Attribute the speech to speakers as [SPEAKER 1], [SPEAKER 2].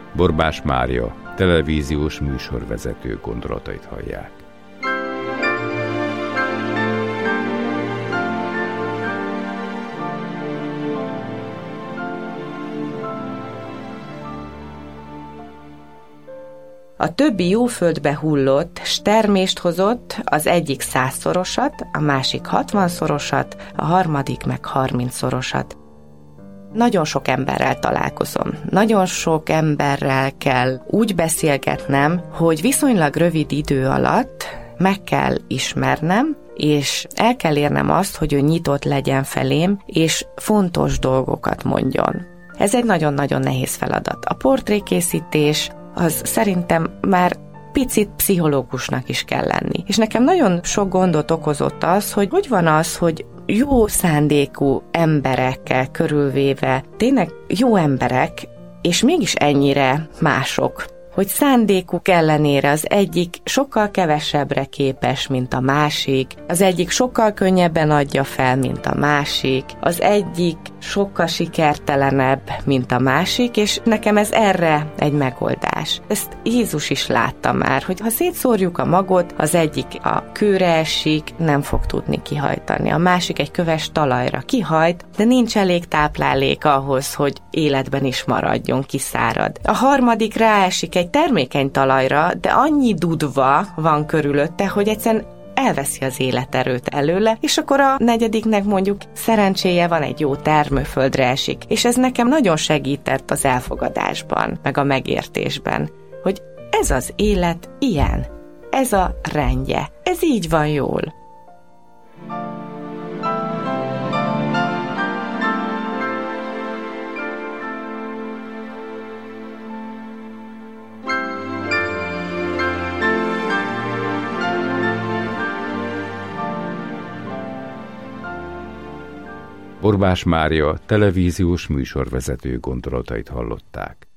[SPEAKER 1] Borbás Mária, televíziós műsorvezető gondolatait hallják.
[SPEAKER 2] A többi jó földbe hullott, s termést hozott, az egyik 100-szorosat, a másik 60-szorosat, a harmadik meg 30-szorosat. Nagyon sok emberrel találkozom. Nagyon sok emberrel kell úgy beszélgetnem, hogy viszonylag rövid idő alatt meg kell ismernem, és el kell érnem azt, hogy ő nyitott legyen felém, és fontos dolgokat mondjon. Ez egy nagyon-nagyon nehéz feladat. A portrékészítés az szerintem már picit pszichológusnak is kell lenni. És nekem nagyon sok gondot okozott az, hogy van az, hogy jó szándékú emberekkel körülvéve, tényleg jó emberek, és mégis ennyire mások, hogy szándékuk ellenére az egyik sokkal kevesebbre képes, mint a másik, az egyik sokkal könnyebben adja fel, mint a másik, az egyik sokkal sikertelenebb, mint a másik, és nekem ez erre egy megoldás. Ezt Jézus is látta már, hogy ha szétszórjuk a magot, az egyik a kőre esik, nem fog tudni kihajtani, a másik egy köves talajra kihajt, de nincs elég táplálék ahhoz, hogy életben is maradjon, kiszárad. A harmadik ráesik egy termékeny talajra, de annyi dudva van körülötte, hogy egyszerűen elveszi az életerőt előle, és akkor a negyediknek mondjuk szerencséje van, egy jó termőföldre esik. És ez nekem nagyon segített az elfogadásban, meg a megértésben, hogy ez az élet ilyen, ez a rendje, ez így van jól.
[SPEAKER 1] Borbás Mária, televíziós műsorvezető gondolatait hallották.